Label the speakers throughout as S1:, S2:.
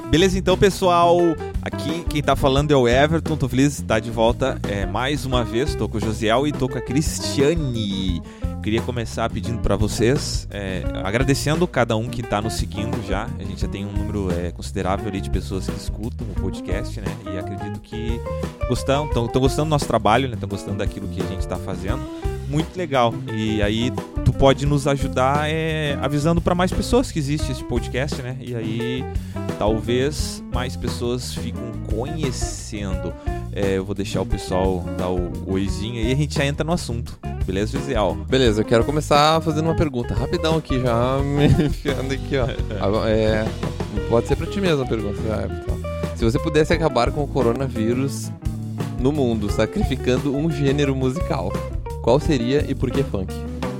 S1: Beleza, então, pessoal, aqui quem tá falando é o Everton, tô feliz de estar de volta mais uma vez, tô com o Josiel e tô com a Cristiane. Queria começar pedindo para vocês, agradecendo cada um que tá nos seguindo já, a gente já tem um número considerável ali de pessoas que escutam o podcast, né, e acredito que estão gostando do nosso trabalho, né, estão gostando daquilo que a gente tá fazendo, muito legal, e aí tu pode nos ajudar avisando para mais pessoas que existe esse podcast, né, e aí talvez mais pessoas ficam conhecendo. Eu vou deixar o pessoal dar o oizinho e a gente já entra no assunto. Beleza, Josiel?
S2: Beleza, eu quero começar fazendo uma pergunta rapidão aqui, já me enfiando aqui, ó. Pode ser pra ti mesmo a pergunta. Se você pudesse acabar com o coronavírus no mundo, sacrificando um gênero musical, qual seria e por que funk?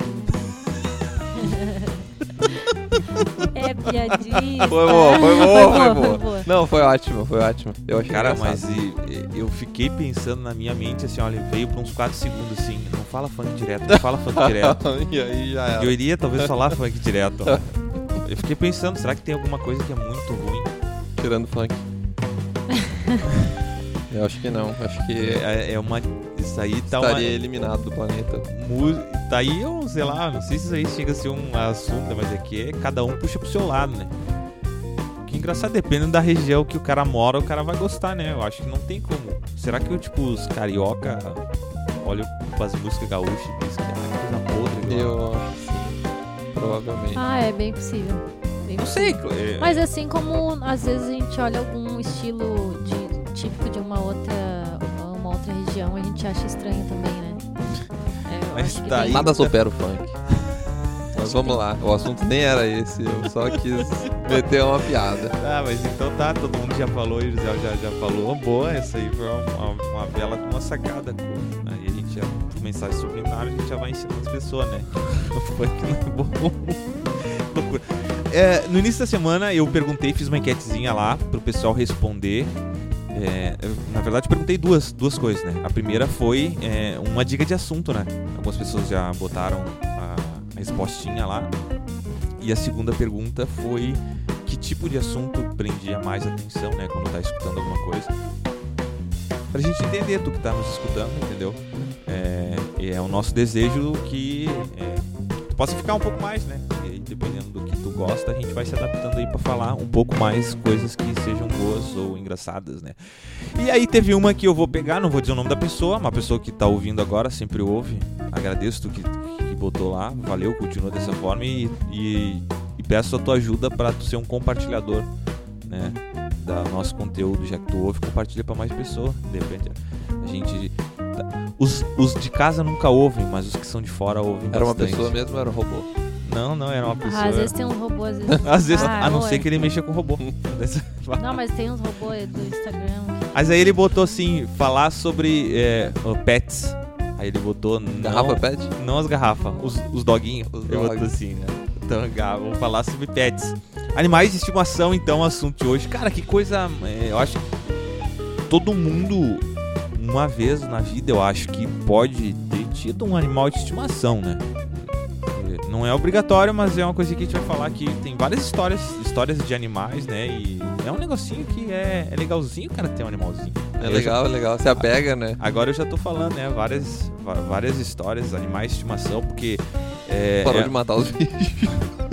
S3: É piadinha.
S2: Foi boa. Não, foi ótimo. Eu achei
S1: Cara,
S2: engraçado.
S1: mas eu fiquei pensando na minha mente, assim, olha, veio por uns 4 segundos, assim, não fala funk direto.
S2: E aí já era.
S1: Eu iria talvez falar funk direto. Eu fiquei pensando, será que tem alguma coisa que é muito ruim?
S2: Tirando funk. Eu acho que não, acho que
S1: isso aí tá
S2: estaria eliminado do planeta.
S1: Tá aí, sei lá, não sei se isso aí chega a ser um assunto, mas é que cada um puxa pro seu lado, né? Que engraçado, dependendo da região que o cara mora, o cara vai gostar, né? Eu acho que não tem como. Será que os carioca olham as músicas gaúchas e dizem que é coisa podre?
S2: Eu acho que sim, provavelmente.
S3: É bem possível.
S1: Não sei.
S3: Mas assim como às vezes a gente olha algum estilo típico de uma outra região, a gente acha estranho também, né?
S1: Mas
S3: acho que
S1: tá aí.
S2: Nada supera o funk. Mas vamos lá, o assunto nem era esse, eu só quis meter uma piada.
S1: Mas então tá, todo mundo já falou, e o José já falou. Boa, essa aí foi uma bela uma sacada. Aí a gente já, por mensagem subliminar, a gente já vai ensinando as pessoas, né? O funk não é bom. Loucura. No início da semana eu perguntei, fiz uma enquetezinha lá pro pessoal responder. Na verdade eu perguntei duas coisas, né? A primeira foi uma dica de assunto, né? Algumas pessoas já botaram a respostinha lá. E a segunda pergunta foi que tipo de assunto prendia mais atenção, né? Quando tá escutando alguma coisa. Pra gente entender, tu que tá nos escutando, entendeu? É o nosso desejo que tu possa ficar um pouco mais, né? E aí, dependendo do que tu gosta, a gente vai se adaptando aí pra falar um pouco mais coisas que sejam boas ou engraçadas, né? E aí teve uma que eu vou pegar, não vou dizer o nome da pessoa, uma pessoa que tá ouvindo agora, sempre ouve. Agradeço tu que botou lá, valeu, continua dessa forma e peço a tua ajuda pra tu ser um compartilhador, né? Da nosso conteúdo, já que tu ouve, compartilha pra mais pessoas. De repente, a gente... Os de casa nunca ouvem, mas os que são de fora ouvem bastante.
S2: Era uma pessoa mesmo ou era um robô?
S1: Não, era uma pessoa.
S3: Às vezes tem uns robôs,
S1: às vezes, a não ser que ele mexa com robô.
S3: Não, mas tem uns robôs do Instagram.
S1: Mas aí ele botou assim, falar sobre pets. Aí ele botou...
S2: Garrafa pet?
S1: Não as garrafas, os doguinhos. Ele botou
S2: dogs.
S1: assim, né? Então, vamos falar sobre pets. Animais de estimação, então, o assunto de hoje. Cara, que coisa... eu acho que todo mundo, uma vez na vida, eu acho que pode ter tido um animal de estimação, né? Não é obrigatório, mas é uma coisa que a gente vai falar que tem várias histórias de animais, né? E é um negocinho que é legalzinho, cara, ter um animalzinho.
S2: É legal, se apega, né?
S1: Agora eu já tô falando, né? Várias histórias, animais de estimação, porque...
S2: Parou de matar os bichos.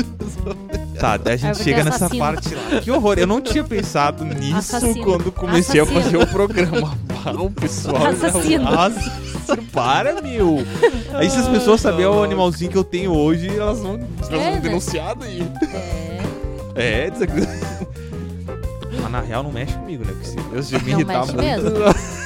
S1: Tá, daí a gente chega nessa parte lá. Que horror, eu não tinha pensado nisso quando comecei a fazer o programa. O pessoal...
S3: Assassino.
S1: Para, meu! Aí se as pessoas saberem o animalzinho que eu tenho hoje, elas vão denunciar daí. Mas na real não mexe comigo, né? Porque se Deus de me irritar...
S3: Não mexe mesmo.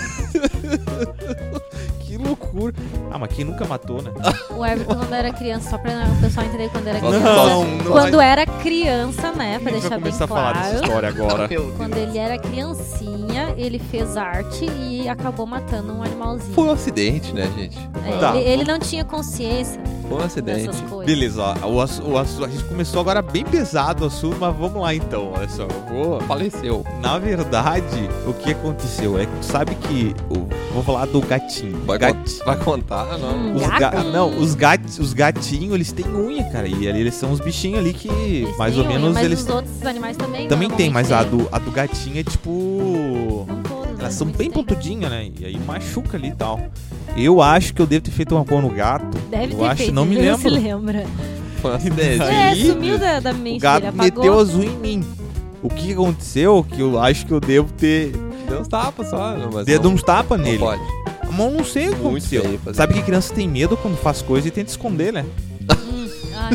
S1: Que loucura. Mas quem nunca matou, né?
S3: O Everton quando era criança, só pra o pessoal entender quando era criança.
S1: Não,
S3: quando era criança, né? Pra deixar bem
S1: começar
S3: claro.
S1: A falar dessa história agora.
S3: Quando ele era criancinha, ele fez arte e acabou matando um animalzinho.
S2: Foi um acidente, né, gente?
S1: Tá.
S3: Ele não tinha consciência.
S2: Foi um acidente.
S3: dessas coisas.
S1: Beleza, ó, a gente começou agora bem pesado o assunto, mas vamos lá então, olha só.
S2: Faleceu.
S1: Na verdade, o que aconteceu é que tu sabe que... Vou falar do gatinho.
S2: Vai contar, não?
S1: Os gatinhos, eles têm unha, cara. E ali eles são os bichinhos ali que
S3: Eles
S1: mais
S3: têm
S1: ou
S3: unha,
S1: menos
S3: mas
S1: eles...
S3: os outros animais também.
S1: Também tem, mas
S3: normalmente
S1: a do gatinho é tipo...
S3: Não todos,
S1: Elas
S3: mas
S1: são
S3: muitos
S1: bem
S3: têm.
S1: pontudinhas, né? E aí machuca ali e tal. Eu acho que eu devo ter feito uma porra no gato.
S3: Deve
S1: eu
S3: ter
S1: acho,
S3: feito,
S1: não me
S3: ele não se
S1: lembro.
S3: lembra.
S2: Foi um acidente.
S1: Aí,
S3: Sumiu da mente
S1: O gato
S3: dele,
S1: meteu
S3: apagou.
S1: as unhas em mim. O que aconteceu? Que eu acho que eu devo ter
S2: Deu uns tapas só. Mas
S1: dado
S2: não,
S1: uns tapas
S2: não
S1: nele.
S2: pode.
S1: Mas eu não sei o que
S2: Muito
S1: aconteceu.
S2: feio fazer
S1: Sabe que criança tem medo quando faz coisa e tenta esconder, né?
S3: Ai,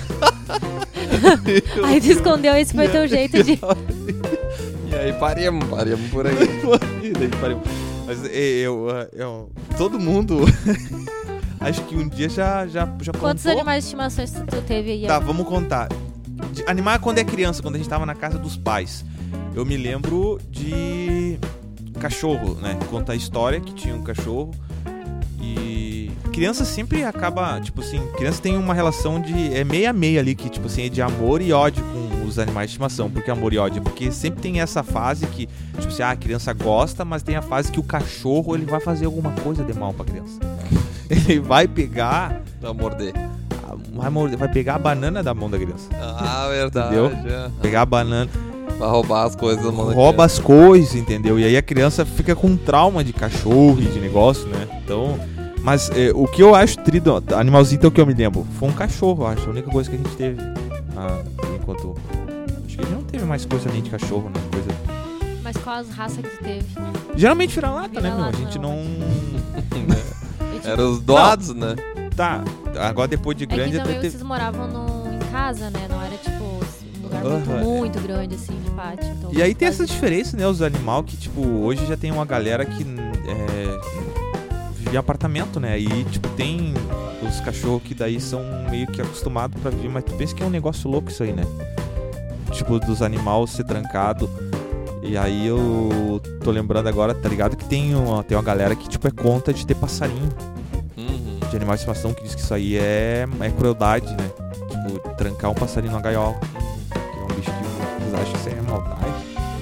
S3: aí tu escondeu, esse foi teu jeito de...
S2: E aí paremos por aí.
S1: E daí pariu. Mas todo mundo... acho que um dia já
S3: Quantos
S1: contou.
S3: animais de estimação tu teve aí?
S1: Tá, vamos contar. Animar quando é criança, quando a gente tava na casa dos pais. Eu me lembro de cachorro, né? Conta a história que tinha um cachorro. E criança sempre acaba, tipo assim, criança tem uma relação de... É meia meia ali, que tipo assim, é de amor e ódio com os animais de estimação. Por que amor e ódio? Porque sempre tem essa fase que, tipo assim, a criança gosta, mas tem a fase que o cachorro, ele vai fazer alguma coisa de mal pra criança. Ele vai pegar...
S2: Vai morder.
S1: Vai pegar a banana da mão da criança.
S2: Ah, verdade.
S1: Entendeu?
S2: É.
S1: Pegar a banana,
S2: Vai roubar as coisas da mão da
S1: rouba
S2: criança.
S1: as coisas, entendeu? E aí a criança fica com trauma de cachorro e de negócio, né? Então, mas o que eu acho trido, animalzinho então que eu me lembro, foi um cachorro, eu acho. A única coisa que a gente teve enquanto... Acho que a gente não teve mais coisa nem de cachorro, né? Coisa...
S3: Mas qual as raças que tu teve?
S1: Geralmente vira-lata, né, meu? A
S3: Vira-lata,
S1: gente
S3: não.
S1: não...
S2: Eram os doados, né?
S1: Tá, agora depois de
S3: É que
S1: grande
S3: também
S1: até teve...
S3: vocês moravam em casa, né? Não era tipo um lugar
S1: Aham,
S3: muito grande, assim, de pátio. Então
S1: E aí tem
S3: quase-
S1: essa diferença, né? Os animais que, tipo, hoje já tem uma galera que vive em apartamento, né? E, tipo, tem os cachorros que daí são meio que acostumados pra viver, mas tu pensa que é um negócio louco isso aí, né? Tipo, dos animais ser trancado. E aí eu tô lembrando agora, tá ligado? Que tem uma galera que, tipo, é contra de ter passarinho
S2: Uhum.
S1: de animal de estimação, que diz que isso aí é crueldade, né? Tipo, trancar um passarinho na gaiola. Que é um bicho que eles acham que isso aí é maldade.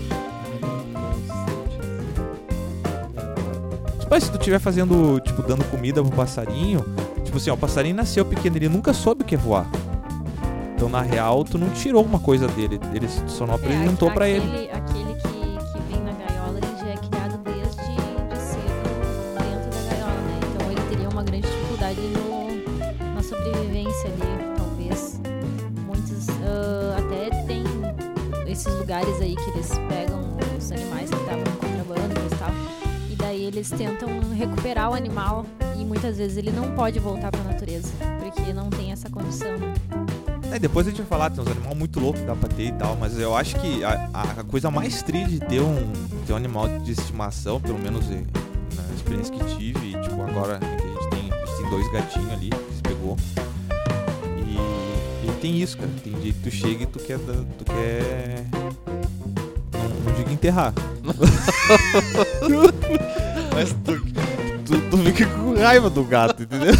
S1: Mas se tu estiver fazendo, tipo, dando comida pro passarinho, tipo assim, ó, o passarinho nasceu pequeno, ele nunca soube o que é voar. Então, na real, tu não tirou uma coisa dele, ele só não apresentou pra ele.
S3: Aquele que vem na gaiola, ele já é criado desde cedo dentro da gaiola, né? Então ele teria uma grande dificuldade na sobrevivência ali, talvez. Muitos até tem esses lugares aí que eles pegam os animais que estavam em contrabando e tal. E daí eles tentam recuperar o animal e muitas vezes ele não pode voltar pra natureza, porque não tem essa condição, né?
S1: Depois a gente vai falar, tem uns animais muito loucos que dá pra ter e tal, mas eu acho que a coisa mais triste de ter um animal de estimação, pelo menos na experiência que tive, e, tipo, agora que a gente tem 2 gatinhos ali, que se pegou. E tem isso, cara, tem dia que tu chega e tu quer não digo enterrar. Mas tu fica com raiva do gato, entendeu?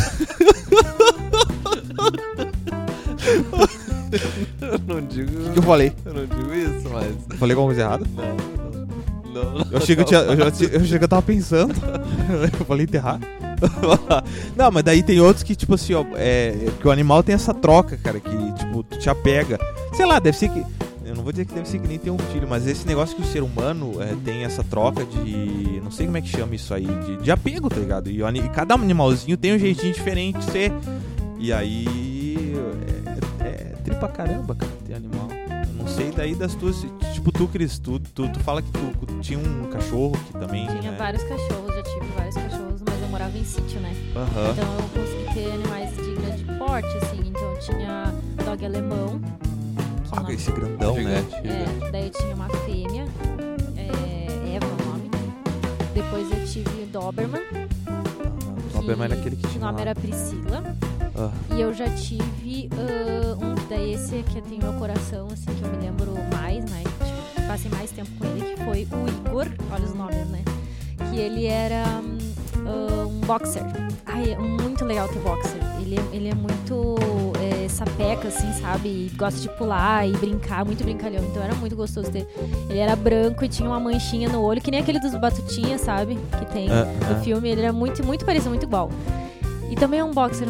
S2: Eu não digo.
S1: O que eu falei?
S2: Eu não digo isso, mas.
S1: Eu falei alguma coisa errada?
S2: Não.
S1: Eu achei que eu tava pensando. Eu falei enterrar. Não, mas daí tem outros que, tipo assim, ó, que o animal tem essa troca, cara, que, tipo, tu te apega. Sei lá, deve ser que... Eu não vou dizer que deve ser que nem ter um filho, mas esse negócio que o ser humano tem essa troca de... Não sei como é que chama isso aí, de apego, tá ligado? E cada animalzinho tem um jeitinho diferente de ser. E aí... É tripa caramba, cara, ter animal. Eu não sei daí das tuas... Tipo, tu, Cris, tu fala que tu tinha um cachorro que também...
S3: Tinha vários cachorros, já tive vários cachorros, mas eu morava em sítio, né?
S1: Aham.
S3: Então eu consegui ter animais de grande porte, assim. Então eu tinha dog alemão. Que é o nome-
S1: Esse grandão, né?
S3: daí eu tinha uma fêmea, Eva o nome. Depois eu tive o Doberman.
S1: Doberman era aquele que
S3: O
S1: tinha
S3: nome
S1: lá.
S3: era Priscila.
S1: Ah.
S3: E eu já tive daí esse que tem meu coração, assim, que eu me lembro mais, né? Tipo, passei mais tempo com ele, que foi o Igor. Olha os nomes, né? Que ele era um boxer. Ai, é muito legal ter boxer. Ele é muito sapeca, assim, sabe? E gosta de pular e brincar, muito brincalhão. Então era muito gostoso ter. Ele era branco e tinha uma manchinha no olho, que nem aquele dos Batutinha, sabe? Que tem no filme. Ele era muito, muito parecido, muito igual. E também é um boxer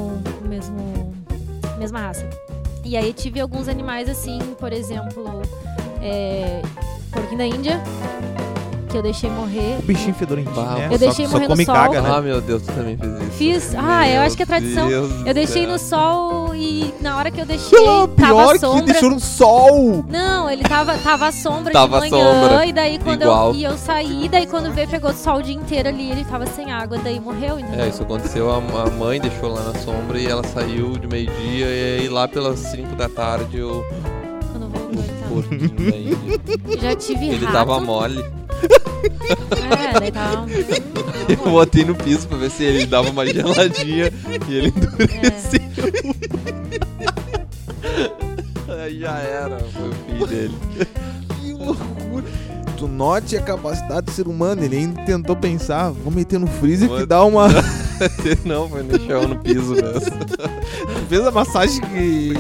S3: mesma raça. E aí tive alguns animais assim, por exemplo, porquinho da Índia, que eu deixei morrer.
S1: O bichinho fedorentinho, né?
S3: Eu deixei morrer no sol.
S1: Caga, né?
S2: Ah, meu Deus, tu também fez isso.
S3: Fiz. Eu acho que é tradição. Eu deixei no sol e na hora que eu deixei, tava
S1: Pior
S3: sombra.
S1: que deixou no sol!
S3: Não, ele tava sombra
S2: Tava
S3: de manhã,
S2: sombra.
S3: e daí quando
S2: Igual.
S3: eu saí, daí quando veio, pegou o sol o dia inteiro ali, ele tava sem água, daí morreu, entendeu?
S2: Isso aconteceu, a mãe deixou lá na sombra e ela saiu de meio-dia e aí lá pelas 5 da tarde eu...
S3: Quando voltou, então.
S2: Porquinho da Índia.
S3: Já tive
S2: Ele
S3: rato.
S2: tava mole.
S3: Daí tava...
S2: Eu botei no piso pra ver se ele dava uma geladinha e ele endureceu. Aí já era, foi o fim dele.
S1: Que loucura! Tu note a capacidade do ser humano, ele ainda tentou pensar, vou meter no freezer que dá uma...
S2: Não, foi no chão, no piso mesmo.
S1: Fez a massagem que...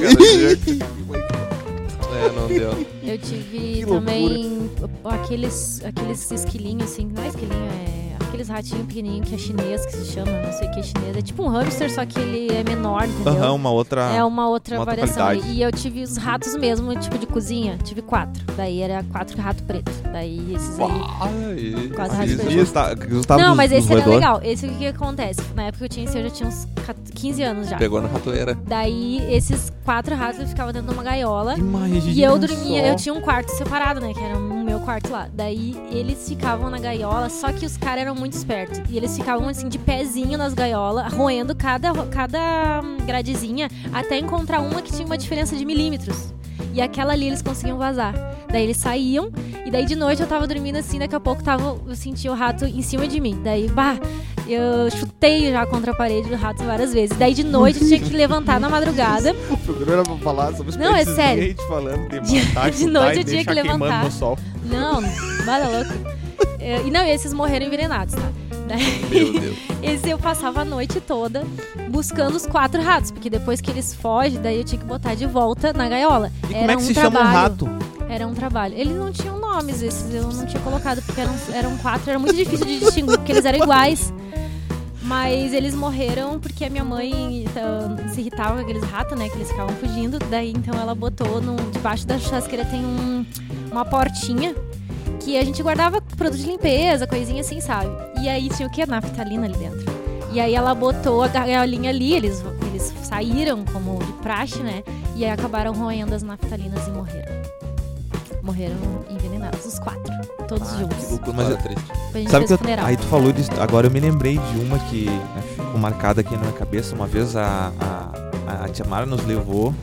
S2: Não deu.
S3: Eu tive
S1: Que
S3: também aqueles esquilinhos, assim, não é esquilinho, aqueles ratinhos pequenininhos que é chinês, que se chama, não sei o que é chinês. É tipo um hamster, só que ele é menor, entendeu?
S1: uma outra...
S3: É uma outra variação.
S1: qualidade.
S3: E eu tive os ratos mesmo, tipo de cozinha. Tive 4. Daí era 4 ratos pretos. Daí esses aí... Quase ratos pretos. Não, mas esse era legal. Esse o que acontece? Na época que eu já tinha uns 15 anos já.
S2: Pegou na ratoeira. Daí
S3: esses 4 ratos ficavam dentro de uma gaiola.
S1: Imagina
S3: E eu dormia,
S1: só.
S3: eu tinha um quarto separado, né? Que era o meu quarto lá. Daí eles ficavam na gaiola, só que os caras eram muito espertos. E eles ficavam assim de pezinho nas gaiolas, roendo cada gradezinha, até encontrar uma que tinha uma diferença de milímetros. E aquela ali eles conseguiam vazar. Daí eles saíam, e daí de noite eu tava dormindo assim, daqui a pouco eu sentia o rato em cima de mim. Daí, eu chutei já contra a parede do rato várias vezes. Daí de noite eu tinha que levantar na madrugada.
S1: O programa era pra falar sobre os
S3: Não, é sério.
S1: gente falando de matar,
S3: De noite eu tinha que
S1: queimando
S3: levantar.
S1: no sol.
S3: Não, bala louco. E não, esses morreram envenenados, tá?
S2: Meu Deus.
S3: Esse eu passava a noite toda buscando os 4 ratos, porque depois que eles fogem, daí eu tinha que botar de volta na gaiola.
S1: E como é que se chama um rato?
S3: Era um trabalho. Eles não tinham nomes, esses eu não tinha colocado, porque eram 4, era muito difícil de distinguir, porque eles eram iguais. Mas eles morreram porque a minha mãe se irritava com aqueles ratos, né, que eles ficavam fugindo. Daí então ela botou debaixo da churrasqueira tem uma portinha que a gente guardava produto de limpeza, coisinha assim, sabe? E aí tinha o que? Naftalina ali dentro. E aí ela botou a gaiolinha ali, eles saíram como de praxe, né? E aí acabaram roendo as naftalinas e morreram. Morreram envenenados, os 4, todos juntos.
S1: Que loucura,
S2: Mas
S1: mas
S2: é triste.
S3: Depois a gente
S1: sabe
S3: fez
S1: que
S3: funeral.
S1: aí tu falou disso, agora eu me lembrei de uma que ficou marcada aqui na minha cabeça. Uma vez a tia Mara nos levou.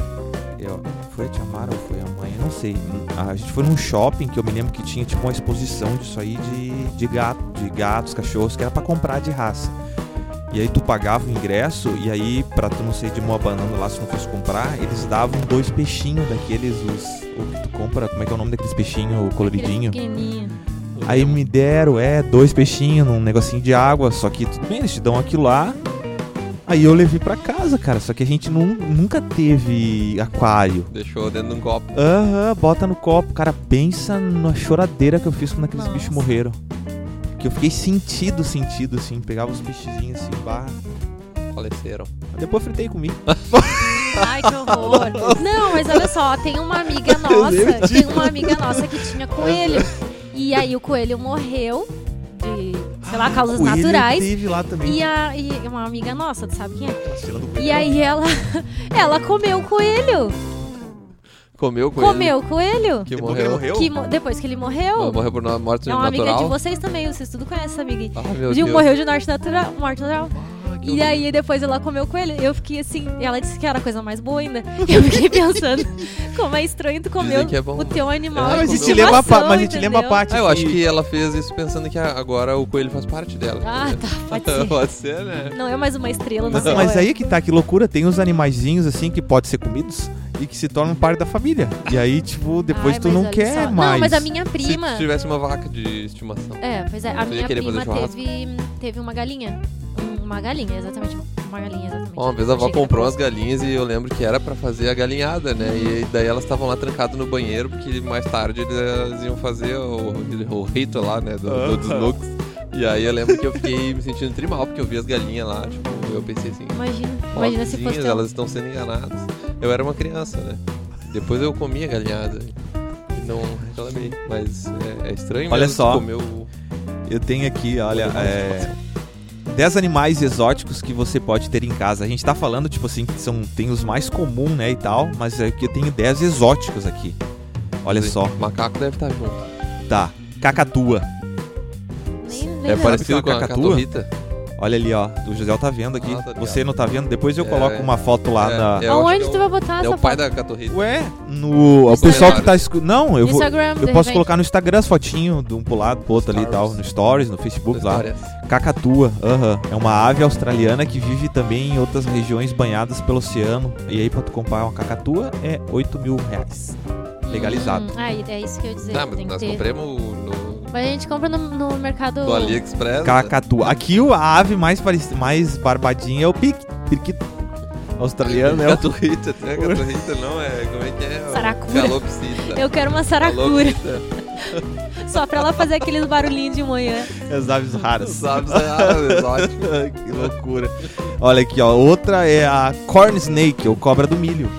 S1: Foi a tia Mara ou foi a mãe? Eu não sei. A gente foi num shopping que eu me lembro que tinha tipo uma exposição disso aí de gatos, cachorros, que era pra comprar de raça. E aí tu pagava o ingresso e aí, pra tu não ser de mão abanando lá se não fosse comprar, eles davam 2 peixinhos daqueles, o que tu compra, como é que é o nome daqueles peixinhos coloridinho?
S3: Pequenininho.
S1: Aí me deram, 2 peixinhos num negocinho de água, só que tudo bem, eles te dão aquilo lá. Aí eu levei pra casa, cara, só que a gente nunca teve aquário.
S2: Deixou dentro de um copo.
S1: Bota no copo. Cara, pensa na choradeira que eu fiz quando aqueles
S3: Nossa.
S1: bichos morreram. Que eu fiquei sentido, assim, pegava os peixezinhos assim,
S2: Faleceram.
S1: Depois fritei comigo.
S3: Ai, que horror. Não, mas olha só, tem uma amiga nossa que tinha coelho. E aí o coelho morreu de, sei lá, causas
S1: Coelho
S3: naturais.
S1: teve lá também.
S3: E uma amiga nossa, tu sabe quem é?
S1: Cena do coelho.
S3: E aí ela comeu o coelho.
S2: Comeu com ele.
S3: Comeu o coelho.
S2: Que
S1: Depois que ele
S2: morreu.
S1: morreu?
S3: Depois que ele morreu.
S2: Morreu por morte
S3: É uma amiga
S2: natural.
S3: de vocês também, vocês tudo conhecem essa amiga aí.
S2: Ah, meu
S3: De
S2: Deus.
S3: morreu de morte natural.
S2: que
S3: E aí depois ela comeu com ele. Eu fiquei assim, ela disse que era a coisa mais boa ainda. Eu fiquei pensando, como é estranho tu comer
S2: Dizem que é bom.
S3: o teu animal.
S2: Ah,
S3: de
S1: mas a gente
S3: estimação,
S1: lembra a
S3: entendeu?
S1: parte.
S2: Eu acho que ela fez isso pensando que agora o coelho faz parte dela.
S3: Ah, tá, pode ser.
S2: Pode ser, né?
S3: Não é mais uma estrela no céu.
S1: Mas aí que tá, que loucura. Tem uns animaizinhos assim que podem ser comidos e que se tornam parte da família. E aí, tipo, depois
S3: Ai,
S1: tu
S3: mas
S1: não
S3: olha
S1: quer
S3: só.
S1: mais.
S3: Não, mas a minha
S2: Se
S3: prima...
S2: tu tivesse uma vaca de estimação.
S3: É, pois é, a
S2: Você ia
S3: minha
S2: querer
S3: prima
S2: fazer churrasco?
S3: teve uma galinha. Uma galinha, exatamente. Uma galinha, exatamente.
S2: Uma vez a avó
S3: Xícara
S2: comprou
S3: pra
S2: umas galinhas e eu lembro que era pra fazer a galinhada, né? E daí elas estavam lá trancadas no banheiro, porque mais tarde eles iam fazer o rito lá, né? Dos looks. E aí eu lembro que eu fiquei me sentindo trimal, porque eu vi as galinhas lá, tipo, eu pensei assim...
S3: Imagina se fosse
S2: elas estão sendo enganadas. Eu era uma criança, né? Depois eu comi a galinhada e não reclamei. Mas é estranho
S1: Olha
S2: mesmo
S1: só.
S2: comer o...
S1: Eu tenho aqui, olha, 10 animais exóticos que você pode ter em casa. A gente tá falando, tipo assim, que tem os mais comuns, né, e tal, mas é que eu tenho 10 exóticos aqui. Olha só.
S2: O macaco deve estar junto.
S1: Tá. Cacatua.
S3: Nem
S2: É
S3: não.
S2: parecido com a
S1: cacatua?
S2: caturrita.
S1: Olha ali, ó. O José tá vendo aqui.
S2: Ah, tá ligado.
S1: Você não tá vendo? Depois eu coloco uma foto lá na...
S2: eu acho
S3: Aonde
S2: que
S3: tu vai botar
S2: É
S3: essa
S2: o pai
S3: foto?
S2: da caturrita.
S1: Ué, o
S3: Instagram.
S1: pessoal que tá escutando... Não, eu vou...
S3: Instagram, de
S1: Eu posso
S3: repente.
S1: colocar no Instagram as fotinhos de um pro lado, pro outro ali e tal. No Stories, no Facebook lá.
S2: Histórias.
S1: Cacatua, é uma ave australiana que vive também em outras regiões banhadas pelo oceano. E aí pra tu comprar uma cacatua é R$8.000. Legalizado.
S3: É isso que eu ia dizer.
S2: Tá, mas
S3: tem que
S2: nós
S3: ter.
S2: compramos no
S3: Mas a gente compra no mercado...
S2: do AliExpress.
S1: Cacatua. Aqui a ave mais barbadinha é o periquito australiano, né?
S2: Caturrita, tem a caturrita, não é? Como é que é?
S3: Saracura.
S2: Calopsita.
S3: Eu quero uma saracura.
S2: Calopsita.
S3: Só pra ela fazer aqueles barulhinhos de manhã.
S1: As aves raras.
S2: Sabe, é exótico.
S1: Que loucura. Olha aqui, ó. Outra é a corn snake, ou cobra do milho.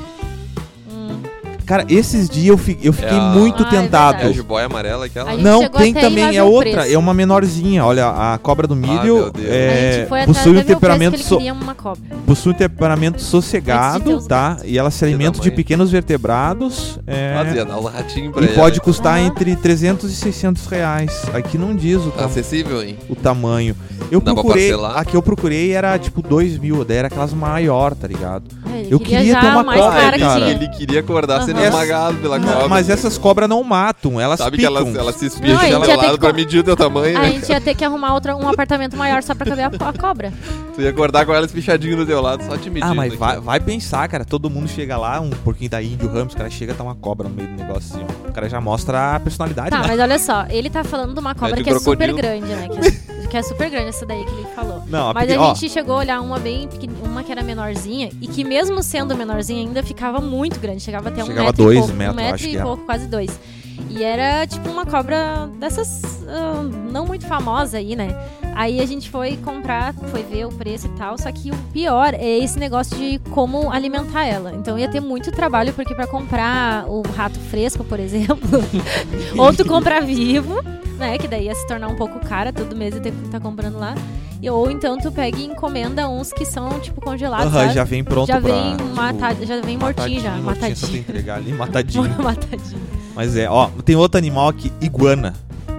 S1: Cara, esses dias eu fiquei muito
S3: Ah, é
S1: tentado.
S2: É a jiboia amarela aquela?
S3: A gente
S1: Não,
S3: chegou
S1: tem
S3: até aí,
S1: também,
S3: mas
S1: é
S3: viu o
S1: outra,
S3: preço.
S1: é uma menorzinha. Olha, a cobra do milho
S2: meu Deus.
S3: A gente foi até
S1: possui um
S3: ver o preço
S1: temperamento
S3: que ele queria uma cobra.
S1: possui um temperamento
S3: Antes de ter
S1: sossegado,
S3: os
S1: tá? E ela se alimenta de
S2: tamanho.
S1: pequenos vertebrados.
S2: Nossa, ia dar um ratinho pra
S1: E
S2: ele.
S1: pode custar
S3: Aham.
S1: entre 300 e 600 reais. Aqui não diz
S2: Tá acessível, hein?
S1: o tamanho. Eu
S2: Dá pra
S1: procurei,
S2: parcelar?
S1: a que eu procurei era tipo 2.000, daí era aquelas maior, tá ligado?
S3: Ele
S1: Eu
S3: queria
S1: queria
S3: já
S1: ter uma
S3: mais
S1: cobra,
S3: cara que
S1: cara.
S3: tinha.
S2: Ele queria acordar sendo
S3: Aham.
S2: esmagado pela cobra.
S1: Mas essas cobras não matam, elas
S2: Sabe que
S1: picam.
S2: ela se
S3: Não,
S2: espicha
S3: a gente
S2: ela
S3: ia ter
S2: lado
S3: que
S2: pra
S3: co-
S2: medir o teu tamanho,
S3: A
S2: né?
S3: gente ia ter que arrumar um apartamento maior só pra caber a cobra.
S2: Tu ia acordar com ela espichadinha do teu lado, só te medindo.
S1: Ah, mas
S2: aqui.
S1: vai pensar, cara. Todo mundo chega lá, um porquinho da Índio Ramos, o cara chega e tá uma cobra no meio do negócio assim, ó. O cara já mostra a personalidade,
S3: Tá,
S1: né?
S3: mas olha só, ele tá falando de uma cobra
S2: de
S3: que é super
S2: crocodilo.
S3: grande, né? Que é super grande essa daí que ele falou.
S1: Não,
S3: Mas a
S1: ó,
S3: gente chegou a olhar uma bem pequenininha, uma que era menorzinha e que mesmo sendo menorzinha ainda ficava muito grande. Chegava até
S1: Chegava a
S3: 1 metro
S1: 2
S3: e pouco.
S1: metros,
S3: 1 metro
S1: acho que
S3: e
S1: é.
S3: pouco, quase 2. E era tipo uma cobra dessas não muito famosa aí, né? Aí a gente foi comprar, foi ver o preço e tal, só que o pior é esse negócio de como alimentar ela. Então ia ter muito trabalho, porque pra comprar o rato fresco, por exemplo, ou tu comprar vivo, né, que daí ia se tornar um pouco cara, todo mês ia ter que estar comprando lá. Ou então tu pega e encomenda uns que são tipo congelados,
S1: aham,
S3: sabe?
S1: já vem pronto
S3: já
S1: pra...
S3: vem
S1: tipo,
S3: matado, já vem mortinho já,
S1: só tu
S3: matadinho.
S1: entregar ali, matadinho.
S3: Matadinho.
S1: Mas ó, tem outro animal aqui, iguana.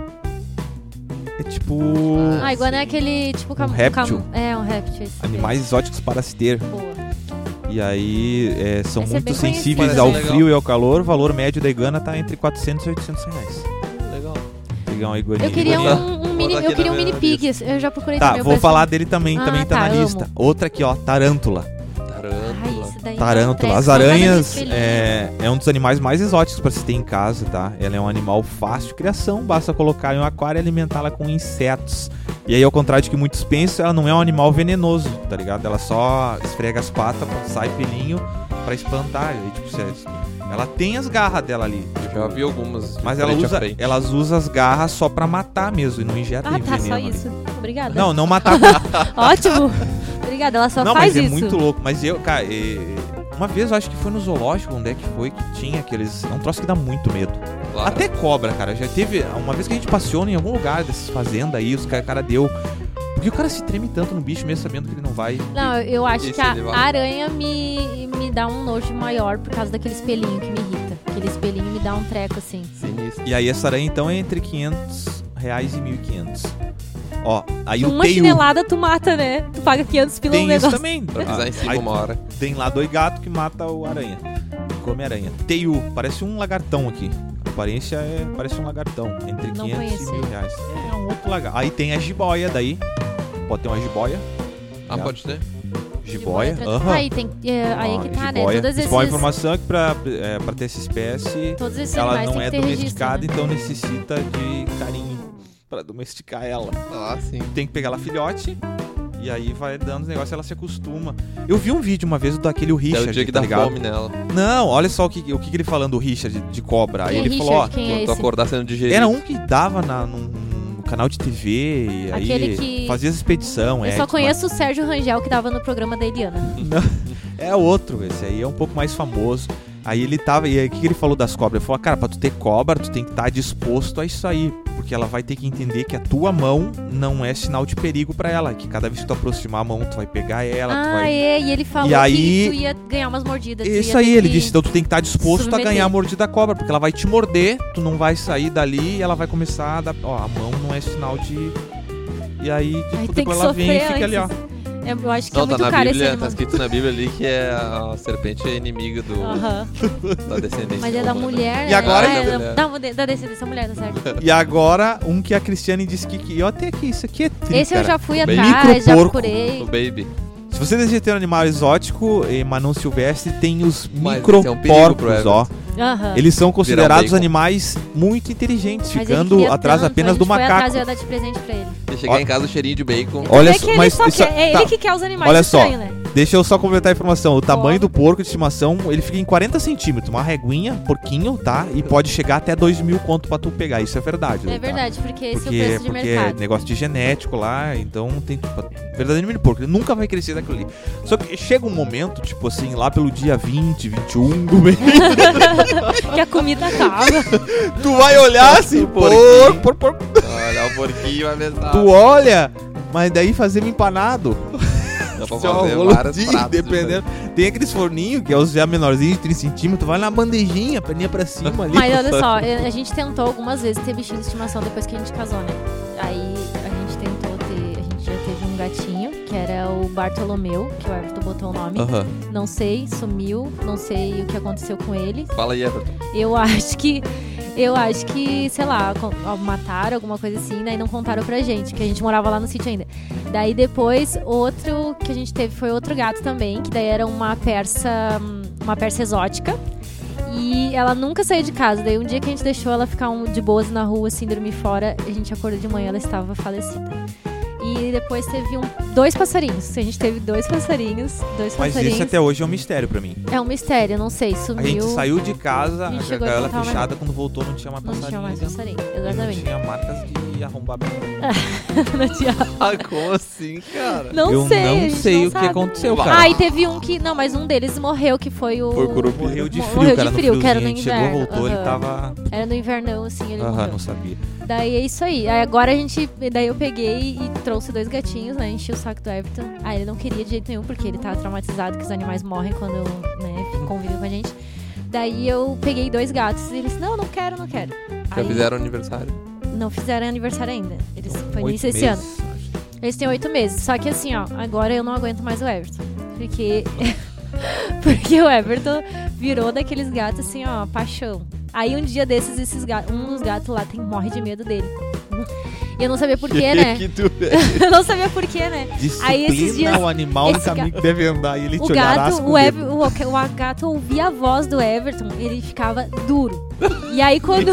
S1: É tipo...
S3: Ah, iguana é aquele tipo
S1: réptil.
S3: é um réptil. esse
S1: Animais exóticos para se ter.
S3: Boa.
S1: E aí, são
S3: Esse é
S1: muito
S3: bem
S1: sensíveis
S2: conhecido.
S1: ao
S2: Parece
S1: frio e ao calor. O valor médio da iguana tá entre 400 e 800 reais.
S2: Legal.
S1: Pegar uma iguaninha.
S3: Eu queria
S2: Iguaninha.
S3: um mini,
S2: Botar
S3: eu
S2: aqui
S3: queria
S2: na
S3: um mini
S2: minha
S3: pig, eu já procurei
S1: Tá,
S3: também. o
S1: vou
S3: preço.
S1: falar dele também
S3: Ah,
S1: tá
S3: tá,
S1: na
S3: amo.
S1: lista. Outra aqui, ó, tarântula.
S3: Ai, isso daí
S1: Tarântula.
S3: é
S1: As
S3: só fazer
S1: aranhas
S3: espelhinho.
S1: é um dos animais mais exóticos para se ter em casa, tá? Ela é um animal fácil de criação, basta colocar em um aquário e alimentá-la com insetos. E aí, ao contrário de que muitos pensam, ela não é um animal venenoso, tá ligado? Ela só esfrega as patas, sai pelinho pra espantar. E aí, tipo, ela tem as garras dela ali.
S2: Já vi algumas.
S1: Mas elas usam as garras só pra matar mesmo e não injeta
S3: Ah,
S1: em
S3: tá,
S1: veneno
S3: só
S1: ali.
S3: isso. Obrigada.
S1: Não matar.
S3: Ótimo. Obrigada, ela só
S1: Não,
S3: faz
S1: mas
S3: isso.
S1: é muito louco. Mas eu, cara, uma vez eu acho que foi no zoológico, onde é que foi, que tinha aqueles... É um troço que dá muito medo.
S2: Claro.
S1: Até cobra, cara. Já teve... Uma vez que a gente passeou em algum lugar dessas fazendas aí, o cara deu... Porque o cara se treme tanto no bicho mesmo sabendo que ele não vai...
S3: Não, eu acho
S2: Esse
S3: que a
S2: ele vai.
S3: aranha me dá um nojo maior por causa daquele espelhinho que me irrita. Aquele espelhinho me dá um treco assim.
S2: Sinistro.
S1: E aí essa aranha, então, é entre 500 reais e 1.500. Ó, aí
S3: Uma
S1: o teiu...
S3: chinelada tu mata, né? Tu paga 500 pila no
S1: Tem isso
S3: negócio.
S1: também.
S2: Pra pisar em cima
S1: Aí
S2: uma hora.
S1: tem lá 2 gatos que mata o aranha. Come aranha. Teiu, parece um lagartão aqui. A aparência parece um lagartão. Entre
S3: Não
S1: 500
S3: conheci.
S1: e 1.000 reais. É um outro lagarto. Aí tem a jiboia daí. Pode ter uma jiboia.
S2: Ah, pode ter?
S1: Jiboia.
S3: Aham.
S1: Aham.
S3: Aí tem, aí que tá, né?
S1: Jiboia.
S3: Todos esses,
S1: Principal informação é que pra ter essa espécie,
S3: todos esses
S1: ela
S3: animais
S1: não
S3: tem
S1: é
S3: que ter
S1: domesticada,
S3: registro, né?
S1: então necessita de carinho pra domesticar ela.
S2: Ah, sim.
S1: Tem que pegar ela filhote E aí vai dando os negócios, ela se acostuma. Eu vi um vídeo uma vez daquele Richard,
S2: É o dia que
S1: tá
S2: dá
S1: ligado?
S2: fome nela.
S1: Não, olha só o que ele falando, o Richard de cobra. Aí
S3: Quem é
S1: ele falou,
S3: Richard?
S1: ó,
S3: Quem é
S2: Quando tu
S3: esse?
S2: acordar sendo digerido.
S1: era um que dava no canal de TV e
S3: Aquele
S1: aí
S3: que-
S1: fazia essa expedição.
S3: Eu só conheço o Sérgio Rangel, que tava no programa da Eliana.
S1: É outro, esse aí é um pouco mais famoso. Aí ele tava, e aí o que ele falou das cobras? Ele falou, cara, pra tu ter cobra, tu tem que estar disposto a isso aí. Porque ela vai ter que entender que a tua mão não é sinal de perigo pra ela. Que cada vez que tu aproximar a mão, tu vai pegar ela, tu vai...
S3: E ele falou
S1: E aí-
S3: que tu ia ganhar umas mordidas. tu
S1: Isso
S3: ia
S1: aí,
S3: ter
S1: ele
S3: que-
S1: disse, então tu tem que estar disposto a
S3: submeter.
S1: ganhar a mordida da cobra, porque ela vai te morder, tu não vai sair dali e ela vai começar a dar... Ó, a mão não é sinal de... E aí, tipo,
S3: Aí tem
S1: depois
S3: que
S1: ela vem e
S3: sofrer
S1: fica ali, ó.
S3: antes. Eu acho que
S2: Não,
S3: é muito
S2: tá na
S3: caro esse
S2: Bíblia, tá
S3: animal.
S2: escrito na Bíblia ali que a serpente é inimiga
S3: Aham.
S2: da descendência.
S3: Mas é da mulher,
S1: E
S3: né?
S1: agora-
S3: Da descendência mulher, tá certo?
S1: E agora, um que a Cristiane disse que eu até aqui, isso aqui é tri,
S3: Esse eu
S1: cara.
S3: já fui
S2: Bem
S3: atrás, já
S1: micro-porco.
S3: procurei.
S2: O baby.
S1: Se você deseja ter um animal exótico, mas não silvestre, tem os
S2: Mas esse é um perigo pro
S1: microporcos, ó.
S3: Aham.
S1: Eles são considerados
S2: bacon.
S1: animais muito inteligentes,
S3: Mas ele
S1: ficando
S3: queria
S1: atrás
S3: tanto,
S1: apenas
S3: a
S1: do
S3: gente foi atrás,
S1: macaco.
S3: eu ia dar de presente pra ele.
S2: Se chegar
S1: Ó.
S2: em casa, o cheirinho de bacon.
S1: Olha
S3: É
S1: só,
S3: que ele
S1: mas
S3: só
S1: isso-
S3: quer, é
S1: tá.
S3: ele que quer os animais
S1: Olha
S3: estranhos,
S1: só.
S3: né?
S1: Deixa eu só completar a informação. O tamanho
S3: Ó.
S1: do porco de estimação, ele fica em 40 centímetros. Uma reguinha, porquinho, tá? E pode chegar até 2.000 conto pra tu pegar. Isso é verdade.
S3: É
S1: tá?
S3: verdade, porque esse é o
S1: Porque,
S3: preço de
S1: porque
S3: mercado.
S1: é negócio de genético lá, então tem verdadeiro mini porco. Ele nunca vai crescer daquilo ali. Só que chega um momento, tipo assim, lá pelo dia 20, 21 do mês,
S3: Que a comida acaba.
S1: tu vai olhar assim,
S2: O
S1: porco.
S2: Olha, o porquinho vai pensar.
S1: Tu olha, mas daí fazer empanado.
S2: Dá pra
S1: Só
S2: fazer
S1: rolo
S2: vários
S1: de-
S2: pratos.
S1: dependendo. Tem aqueles forninhos que é os já menorzinhos, de 30 centímetros, vai na bandejinha, perninha pra cima ali.
S3: Mas olha só, a gente tentou algumas vezes ter bichinho de estimação depois que a gente casou, né? Aí a gente tentou ter, a gente já teve um gatinho, que era o Bartolomeu, que o Everton botou o nome.
S1: Aham.
S3: Não sei, sumiu, não sei o que aconteceu com ele.
S2: Fala aí, Everton.
S3: Eu acho que, sei lá, mataram alguma coisa assim, daí não contaram pra gente, que a gente morava lá no sítio ainda. Daí depois, outro que a gente teve foi outro gato também, que daí era uma persa exótica. E ela nunca saiu de casa. Daí um dia que a gente deixou ela ficar de boas na rua, assim, dormir fora, a gente acordou de manhã, ela estava falecida. E depois teve dois passarinhos. A gente teve dois passarinhos.
S1: Mas isso até hoje é um mistério pra mim.
S3: É um mistério, eu não sei, sumiu.
S1: A gente saiu de casa,
S3: A
S1: a
S3: gente chegou a
S1: gaiola
S3: contar, mas
S1: fechada, quando voltou não tinha mais
S3: Não
S1: passarinho.
S3: tinha mais
S1: dentro.
S3: passarinho,
S1: E
S3: exatamente.
S1: não tinha marcas de arrombar bem.
S3: Não tinha.
S2: Ah, como assim, cara?
S3: Não
S1: Eu
S3: sei, a
S1: não
S3: gente
S1: sei
S3: não
S1: o que
S3: sabe.
S1: aconteceu,
S2: Vai.
S1: cara.
S3: Ah, e teve um que... Não, mas um deles morreu, que foi o...
S2: Foi o Curupira.
S1: Morreu de frio,
S3: Morreu de
S1: cara, no
S3: frio, que era
S1: friozinho.
S3: no
S1: A gente chegou,
S3: inverno,
S1: voltou, ele
S3: aham.
S1: tava...
S3: Era no invernão, assim, ele
S1: Aham,
S3: morreu.
S1: não sabia.
S3: Daí é isso aí. Aí agora a gente... Daí eu peguei e trouxe dois gatinhos, né? Enchi o saco do Everton. Ah, ele não queria de jeito nenhum, porque ele tava traumatizado que os animais morrem quando, né, convivem com a gente. Daí eu peguei dois gatos e ele disse, não quero.
S2: Já
S3: Aí,
S2: fizeram aniversário?
S3: Não fizeram aniversário ainda. Eles foi
S1: 8
S3: início esse ano.
S1: meses, acho.
S3: Eles têm 8 meses. Só que assim, ó, agora eu não aguento mais o Everton. Porque... porque o Everton virou daqueles gatos assim, ó, paixão. Aí um dia desses, um dos gatos lá morre de medo dele. E eu não sabia porquê, né?
S2: Que tu
S3: Eu não sabia porquê, né? Aí esses
S1: Disciplina
S3: dias-
S1: o animal no
S3: esse
S1: caminho que deve andar e ele
S3: O
S1: te olhará
S3: gato, o gato ouvia a voz do Everton, ele ficava duro. E aí quando...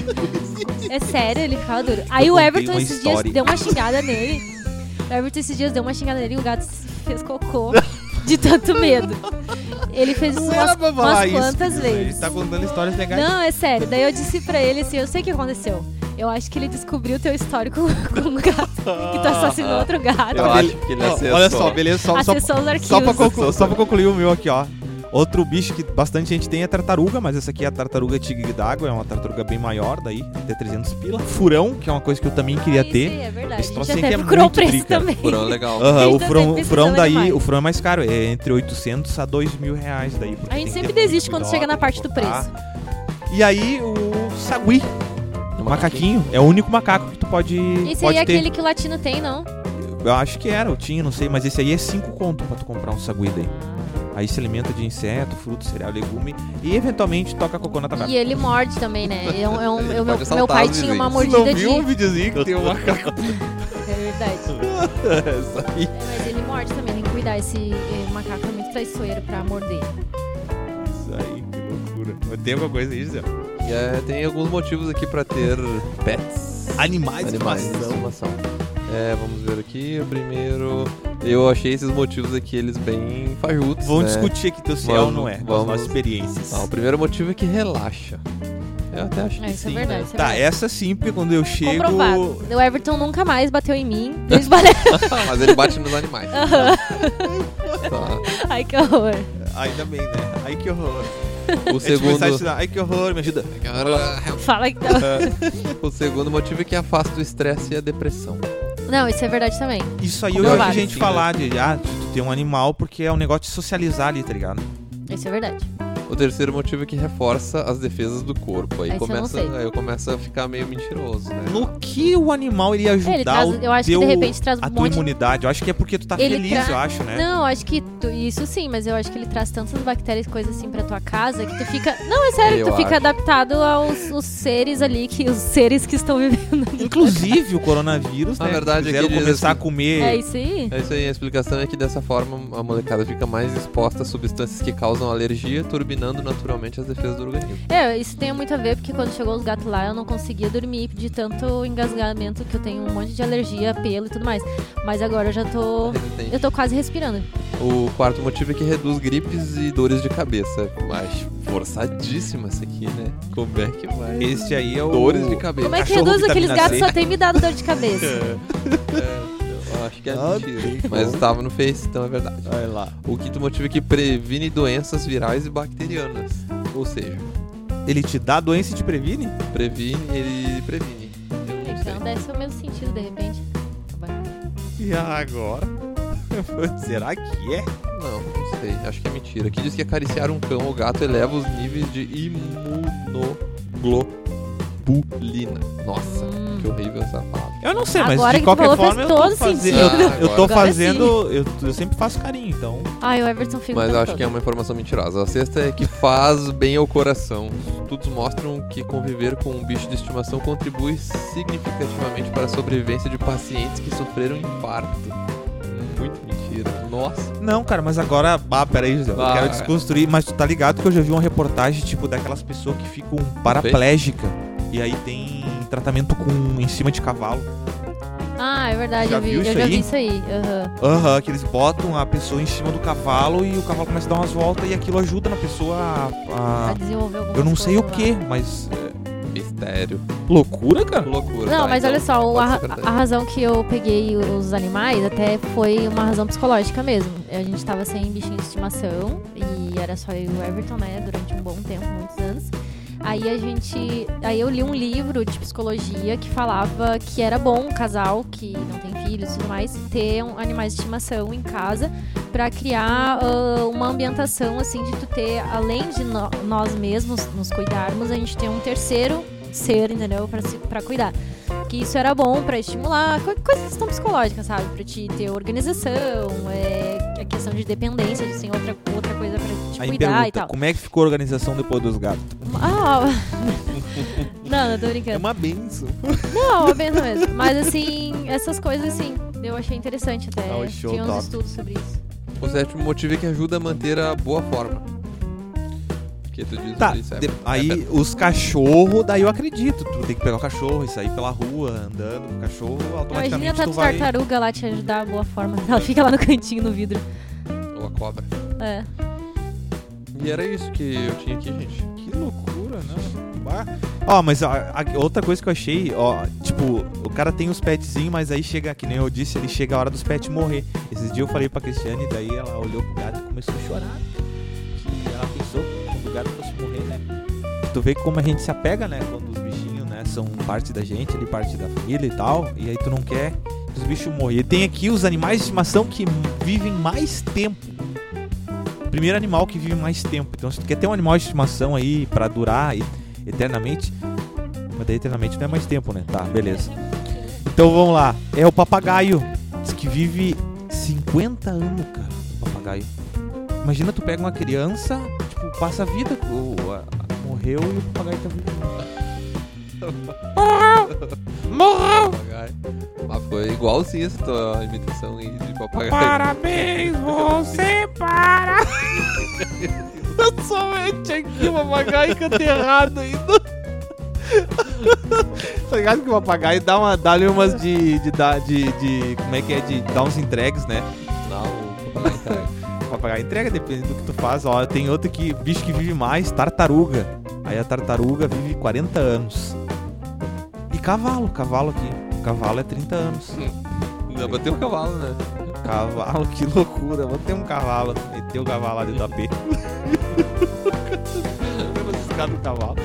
S3: É sério, ele ficava duro. Aí o
S1: contei
S3: Everton
S1: uma
S3: esses
S1: história.
S3: dias deu uma xingada nele. O Everton esses dias deu uma xingada nele e o gato fez cocô de tanto medo. Ele fez isso
S1: Não era pra falar
S3: umas
S1: isso.
S3: quantas
S1: Ele
S3: vezes.
S1: tá contando histórias legais.
S3: Não, é sério. Daí eu disse pra ele assim, eu sei o que aconteceu. Eu acho que ele descobriu o teu histórico com um gato. Que tu assassinou outro gato.
S2: Eu acho que ele
S1: Ó,
S2: acessou.
S1: olha só, beleza, só
S3: Acessou os arquivos.
S1: só pra concluir o meu aqui, ó. Outro bicho que bastante gente tem é tartaruga, mas essa aqui é a tartaruga tigre d'água, é uma tartaruga bem maior, daí até 300 pila. Furão, que é uma coisa que eu também queria
S3: Isso
S1: ter.
S3: aí, é verdade.
S1: Esse
S3: A
S1: troço
S3: gente
S1: aí
S3: até
S1: que é
S3: procurou o
S1: muito
S3: preço
S1: trica.
S3: também.
S2: Furão legal.
S1: Aham,
S3: Ele
S1: o
S3: tá
S1: furão
S3: pesquisando
S1: daí,
S3: demais.
S1: o furão é mais caro, é entre 800 a 2.000 reais daí. porque
S3: A gente
S1: tem que
S3: sempre
S1: ter muito
S3: desiste quando
S1: cuidado,
S3: chega na
S1: tem
S3: parte
S1: que
S3: do
S1: cortar.
S3: preço.
S1: E aí o sagui, o macaquinho, é o único macaco que tu pode,
S3: Esse
S1: pode
S3: aí é
S1: ter.
S3: aquele que o latino tem, não?
S1: Eu acho que era, eu tinha, não sei, mas esse aí é 5 conto pra tu comprar um sagui daí. Aí se alimenta de inseto, fruto, cereal, legume e eventualmente toca cocô na tabela.
S3: E ele morde também, né?
S2: Ele
S3: O
S2: pode
S3: meu
S2: assaltar
S3: pai
S2: os
S3: tinha uma
S2: vizinhos.
S3: mordida de...
S1: um videozinho que tem um macaco?
S3: É verdade.
S1: Essa aí.
S3: É, mas ele morde também, tem que cuidar. Esse macaco é muito traiçoeiro pra morder.
S1: Isso aí, que loucura. Mas tem alguma coisa aí, Zé?
S2: Tem alguns motivos aqui pra ter pets.
S1: Animais de
S2: Animais de
S1: estimação.
S2: estimação. Vamos ver aqui. O primeiro Eu achei esses motivos aqui, eles bem fajutos,
S1: Vamos
S2: né?
S1: discutir aqui teu se é ou não é, com as
S2: Vamos.
S1: nossas experiências.
S2: O primeiro motivo é que relaxa. Eu até acho que
S3: Isso é
S2: sim,
S3: verdade.
S2: né?
S3: Isso é
S1: Tá,
S3: verdade.
S1: essa sim, porque quando eu chego...
S3: Comprovado. O Everton nunca mais bateu em mim. Desde balé.
S2: Mas ele bate nos animais. Tá.
S3: Ai, que horror.
S1: Ainda bem, né? Ai, que horror.
S2: O segundo...
S1: Ai, que horror, me ajuda.
S3: Fala que tá.
S2: O segundo motivo é que afasta o estresse e a depressão.
S3: Não, isso é verdade também.
S1: Isso aí eu já
S3: Comprovado.
S1: vi gente falar de, tu tem um animal porque é um negócio de socializar ali, tá ligado?
S3: Isso é verdade.
S2: O terceiro motivo é que reforça as defesas do corpo. Aí
S3: Esse eu não sei.
S2: eu começo a ficar meio mentiroso, né?
S1: No que o animal iria ajudar
S3: Ele traz, eu acho que de repente traz
S1: a
S3: um
S1: tua
S3: monte.
S1: imunidade? Eu acho que é porque tu tá
S3: Ele
S1: feliz, eu acho, né?
S3: Não, acho que isso sim, mas eu acho que ele traz tantas bactérias e coisas assim pra tua casa que tu fica. Não, é sério,
S2: Eu
S3: tu fica
S2: acho.
S3: adaptado aos os seres ali, os seres que estão vivendo.
S1: Inclusive o coronavírus,
S2: Na
S1: né?
S2: verdade,
S1: Quiseram
S2: aquele
S1: começar a
S2: diz-
S1: comer...
S3: É isso aí?
S2: É isso aí, a explicação é que dessa forma a molecada fica mais exposta a substâncias que causam alergia, turbinando naturalmente as defesas do organismo.
S3: É, isso tem muito a ver, porque quando chegou os gatos lá eu não conseguia dormir de tanto engasgamento que eu tenho um monte de alergia, pelo e tudo mais. Mas agora eu já tô.
S2: Resistente.
S3: Eu tô quase respirando.
S2: O quarto motivo é que reduz gripes e dores de cabeça. Mas forçadíssima essa aqui, né? Como é que vai?
S1: Esse aí é o...
S2: Dores de cabeça.
S3: Como é que
S1: Cachorro
S3: reduz aqueles
S1: vitamina
S3: gatos
S1: C.
S3: só tem me dado dor de cabeça?
S2: Eu acho que é
S1: Ah,
S2: mentira.
S1: tem
S2: Mas
S1: como.
S2: estava no Face, então é verdade.
S1: Olha lá.
S2: O quinto motivo é que previne doenças virais e bacterianas. Ou seja,
S1: Ele te dá doença e te previne?
S2: ele previne. Eu não sei.
S3: Então deve ser o mesmo sentido, de repente. Tá bom.
S1: E agora? Será que é?
S2: Não sei. Acho que é mentira. Aqui diz que acariciar um cão ou gato eleva os níveis de imunoglobulina. Nossa, que horrível essa palavra.
S1: Eu não sei, mas
S3: Agora
S1: de
S3: que tu
S1: qualquer
S3: falou,
S1: forma
S3: fez
S1: eu tô
S3: todo
S1: fazendo.
S3: sentido.
S1: Eu tô
S3: Agora
S1: fazendo. Eu sempre faço carinho, então.
S3: Ai, o Everton fica
S2: Mas
S3: o
S2: eu
S3: tempo
S2: acho
S3: todo.
S2: que é uma informação mentirosa. A sexta é que faz bem ao coração. Estudos mostram que conviver com um bicho de estimação contribui significativamente para a sobrevivência de pacientes que sofreram infarto. Muito mentira. Nossa.
S1: Não, cara, mas agora. Ah, peraí, José. Eu
S2: Ah,
S1: quero
S2: é.
S1: desconstruir. Mas tu tá ligado que eu já vi uma reportagem, tipo, daquelas pessoas que ficam paraplégicas. E aí tem tratamento em cima de cavalo.
S3: Ah, é verdade,
S1: Já
S3: eu vi.
S1: viu
S3: Eu
S1: isso
S3: já
S1: aí?
S3: vi isso aí. Aham.
S1: Aham, que eles botam a pessoa em cima do cavalo e o cavalo começa a dar umas voltas e aquilo ajuda na pessoa
S3: A desenvolver algumas
S1: Eu não sei o
S3: coisas lá.
S1: que, mas.
S2: Mistério.
S1: Loucura, cara?
S2: Loucura.
S3: Não,
S2: tá?
S3: mas
S2: Então,
S3: olha só,
S2: pode ser
S3: a
S2: verdade.
S3: razão que eu peguei os animais até foi uma razão psicológica mesmo. A gente tava sem bichinho de estimação e era só eu e o Everton, né, durante um bom tempo, muitos anos. Aí eu li um livro de psicologia que falava que era bom um casal que não tem filhos e tudo mais ter animais de estimação em casa pra criar uma ambientação assim de tu ter, além de nós mesmos nos cuidarmos, a gente ter um terceiro ser, entendeu? Pra cuidar. Que isso era bom pra estimular coisas tão psicológicas, sabe? Pra te ter organização, a questão de dependência, de ser outra coisa pra te
S1: Aí
S3: cuidar
S1: pergunta,
S3: e tal.
S1: como é que ficou a organização depois dos gatos?
S3: Ah, não, tô
S1: É
S3: brincando.
S1: uma benção.
S3: Não, é benção mesmo. Mas assim, essas coisas assim, eu achei interessante até.
S1: Ah, o show
S3: Tinha uns
S1: top.
S3: estudos sobre isso.
S2: O sétimo motivo é que ajuda a manter a boa forma. Que tu diz
S1: Tá,
S2: isso,
S1: aí os cachorros, daí eu acredito. Tu tem que pegar o cachorro e sair pela rua andando com o cachorro,
S3: Imagina
S1: automaticamente
S3: a
S1: tu vai.
S3: tartaruga lá te ajudar a boa forma. Ela fica lá no cantinho no vidro.
S2: Ou a cobra.
S3: É.
S2: E era isso que eu tinha aqui, gente.
S1: Que loucura, né? Ó, mas outra coisa que eu achei, ó, tipo, o cara tem os petzinhos, mas aí chega, que nem eu disse, ele chega a hora dos pets morrer. Esses dias eu falei pra Cristiane, daí ela olhou pro gato e começou a chorar. Que ela pensou que quando o gato fosse morrer, né? Tu vê como a gente se apega, né? Quando os bichinhos, né, são parte da gente, ali, parte da família e tal. E aí tu não quer que os bichos morram. E tem aqui os animais de estimação que vivem mais tempo. Primeiro animal que vive mais tempo. Então se tu quer ter um animal de estimação aí pra durar eternamente, mas daí eternamente não é mais tempo, né? Tá, beleza. Então vamos lá. É o papagaio. Diz que vive 50 anos, cara, o papagaio. Imagina tu pega uma criança, tipo, passa a vida, morreu e o papagaio tá vivo. Morreu!
S2: Papagaio. Mas foi igualzinho essa tua imitação aí de papagaio.
S1: Parabéns, você para! Somente aqui o papagaio canta errado ainda. Tá ligado que o papagaio dá ali umas de como é que é? De dar uns entregues, né? pagar a entrega, dependendo do que tu faz. Ó, tem outro que, bicho que vive mais, tartaruga. Aí a tartaruga vive 40 anos. E cavalo aqui. Cavalo é 30 anos.
S2: Dá pra ter um cavalo, né?
S1: Cavalo, que loucura. Vou ter um cavalo. Meter o cavalo lá dentro do AP. Esses caras do cavalo.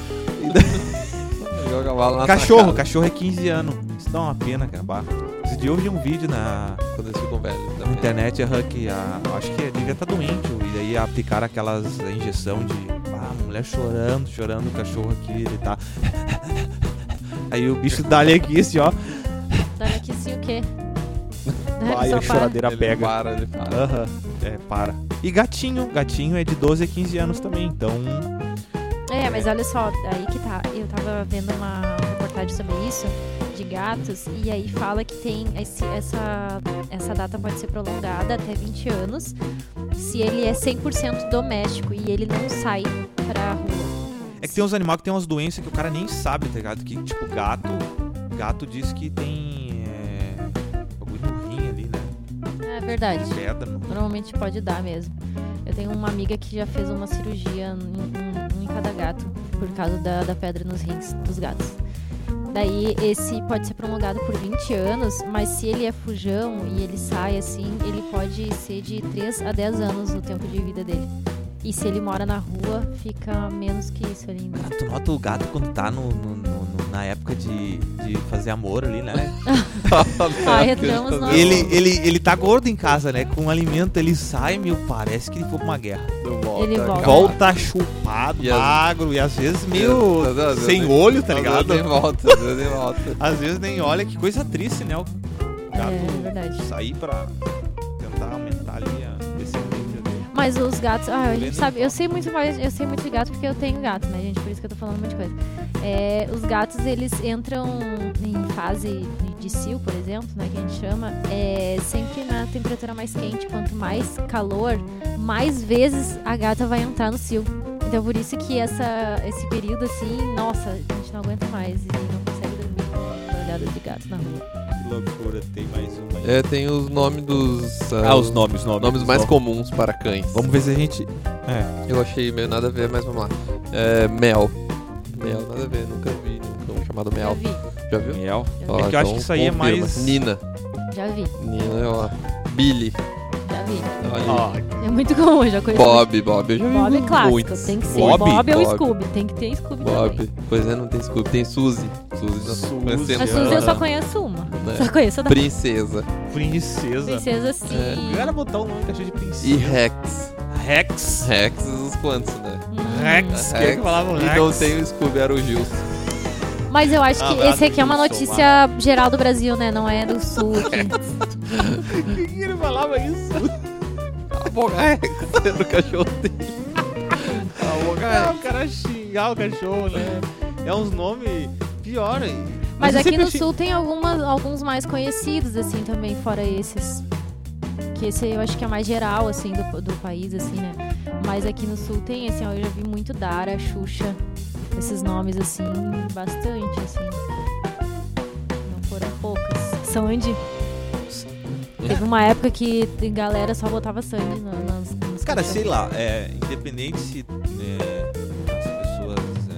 S2: Jogar o cavalo na
S1: Cachorro é 15 anos. Isso dá uma pena, cara. Esse dia eu vi um vídeo
S2: quando eles ficam velhos.
S1: na internet, que acho que devia estar doente. E daí aplicaram aquelas injeção de mulher chorando, o cachorro aqui, ele tá. Aí o bicho dá-lhe aqui assim, ó.
S3: Dá-lhe aqui assim o quê?
S1: Vai, a choradeira
S2: Ele
S1: pega.
S2: para.
S1: Aham, para. E gatinho é de 12 a 15 anos também, então.
S3: Mas olha só, aí que tá. Eu tava vendo uma reportagem sobre isso, de gatos, e aí fala que tem essa data pode ser prolongada até 20 anos se ele é 100% doméstico e ele não sai pra rua.
S1: É que tem uns animais que tem umas doenças que o cara nem sabe, tá ligado? Que tipo, gato diz que tem bagulho no rim ali, né?
S3: É verdade.
S1: Pedra no...
S3: Normalmente pode dar mesmo. Eu tenho uma amiga que já fez uma cirurgia em cada gato por causa da pedra nos rins dos gatos. Daí esse pode ser prolongado por 20 anos, mas se ele é fujão e ele sai assim, ele pode ser de 3 a 10 anos no tempo de vida dele. E se ele mora na rua, fica menos que isso ali ainda.
S1: Tu nota o gato quando tá na época de fazer amor ali, né?
S3: Entramos no...
S1: Ele tá gordo em casa, né? Com alimento, ele sai, parece que ele foi pra uma guerra.
S3: Ele
S1: Volta chupado, magro, e às vezes meio sem olho, tá ligado?
S2: Às vezes nem volta.
S1: Às vezes nem olha, que coisa triste, né? O gato
S3: verdade.
S1: sair pra tentar aumentar ali a descendência dele.
S3: Mas os gatos, a gente sabe, eu sei muito de gato porque eu tenho gato, né, gente? Por isso que eu tô falando um monte de coisa. Os gatos, eles entram em fase de cio, por exemplo, né, que a gente chama, sempre na temperatura mais quente. Quanto mais calor, mais vezes a gata vai entrar no cio. Então, por isso que esse período, assim, nossa, a gente não aguenta mais e não consegue dormir com a olhada de gato na rua.
S1: Que loucura, tem mais uma aí.
S2: Tem os nomes dos...
S1: os nomes.
S2: Nomes mais comuns para cães.
S1: Vamos ver se a gente...
S2: Eu achei meio nada a ver, mas vamos lá. Mel, nada a ver, nunca vi um chamado Mel.
S3: Já
S2: viu?
S1: Mel.
S2: Ó,
S1: É que eu acho que isso aí
S2: confirma.
S1: é mais...
S2: Nina,
S3: Já vi.
S2: ó. Billy.
S3: Já vi.
S2: Olha.
S3: É muito comum, já conheci.
S2: Bob, eu já vi.
S3: Bob é clássico,
S2: muitos.
S3: tem que ser
S1: Bob?
S3: Bob ou
S2: Bob.
S3: Scooby, tem que ter Scooby
S2: Bob.
S3: também.
S2: Pois não tem Scooby, tem Suzy. Nós conhecemos.
S3: A Suzy eu só
S1: Aham.
S3: conheço uma.
S2: Né?
S3: Só conheço a da
S2: Princesa.
S3: princesa, sim.
S1: Eu era botar o nome do cachorro de princesa.
S2: E Rex.
S1: Rex.
S2: Os quantos, né?
S1: Rex. Quem é que falava
S2: E
S1: Rex?
S2: não tem o Scooby, era o Gilson.
S3: Mas eu acho que esse aqui é uma
S1: Gilson,
S3: notícia geral do Brasil, né? Não é do sul aqui.
S1: Por que ele falava isso?
S2: A boca Rex era o cachorro dele. A boca Rex.
S1: O cara xingar o cachorro, né? É uns nomes pior aí.
S3: Mas
S1: eu
S3: aqui
S1: sempre
S3: no sul tem alguns mais conhecidos, assim, também, fora esses. Que esse eu acho que é mais geral, assim, do país, assim, né? Mas aqui no sul tem, assim, ó, eu já vi muito Dara, Xuxa, esses nomes, assim, bastante, assim. Não foram poucas. Sandy. Teve uma época que a galera só botava Sandy nos
S1: Cara,
S3: cachorros.
S1: sei lá, independente se as pessoas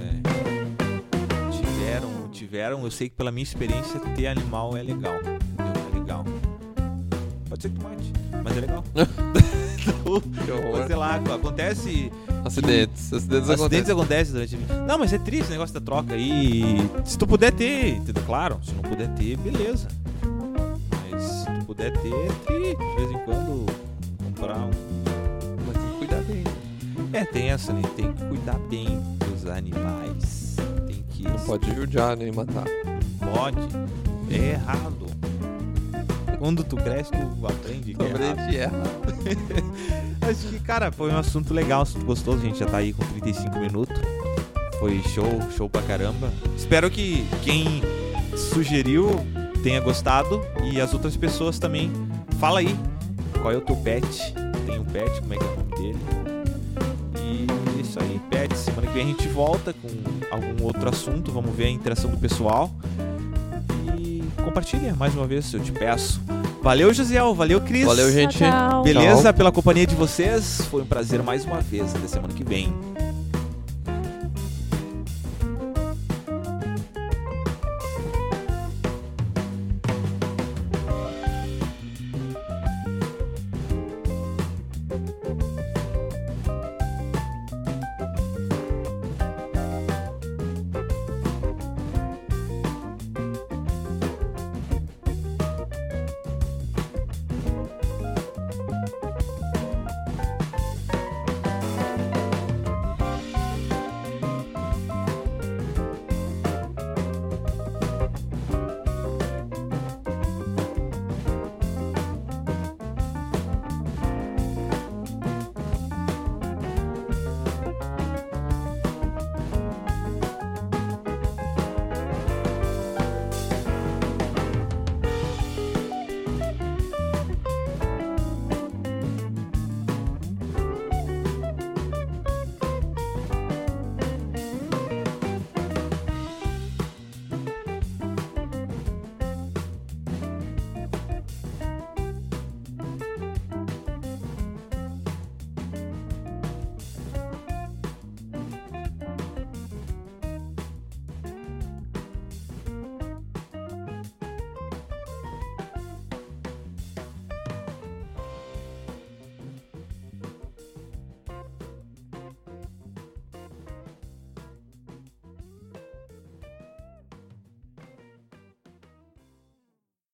S1: tiveram, eu sei que pela minha experiência ter animal é legal, entendeu? É legal. Pode ser que tu mate, mas é legal.
S2: Que horror.
S1: Sei lá, acontece...
S2: Acidentes
S1: acontecem durante a vida. Não, mas é triste o negócio da troca aí. Se tu puder ter, entendeu? Claro, se não puder ter, beleza. Mas se tu puder ter, de vez em quando comprar um...
S2: Mas tem que cuidar bem.
S1: Tem essa, né? Tem que cuidar bem dos animais. Tem que...
S2: Não pode judiar nem matar.
S1: Pode. É errado. Quando tu cresce, tu aprende que é errado.
S2: Também erra.
S1: Acho que, cara, foi um assunto legal, um assunto gostoso. A gente já tá aí com 35 minutos. Foi show pra caramba. Espero que quem sugeriu tenha gostado e as outras pessoas também. Fala aí, qual é o teu pet? Tem um pet, como é que é o nome dele? E é isso aí, pet. Semana que vem a gente volta com algum outro assunto. Vamos ver a interação do pessoal. E compartilha mais uma vez, eu te peço. Valeu, Josiel. Valeu, Cris.
S2: Valeu, gente.
S3: Tchau.
S1: Beleza?
S2: Tchau.
S1: Pela companhia de vocês. Foi um prazer mais uma vez. Até semana que vem.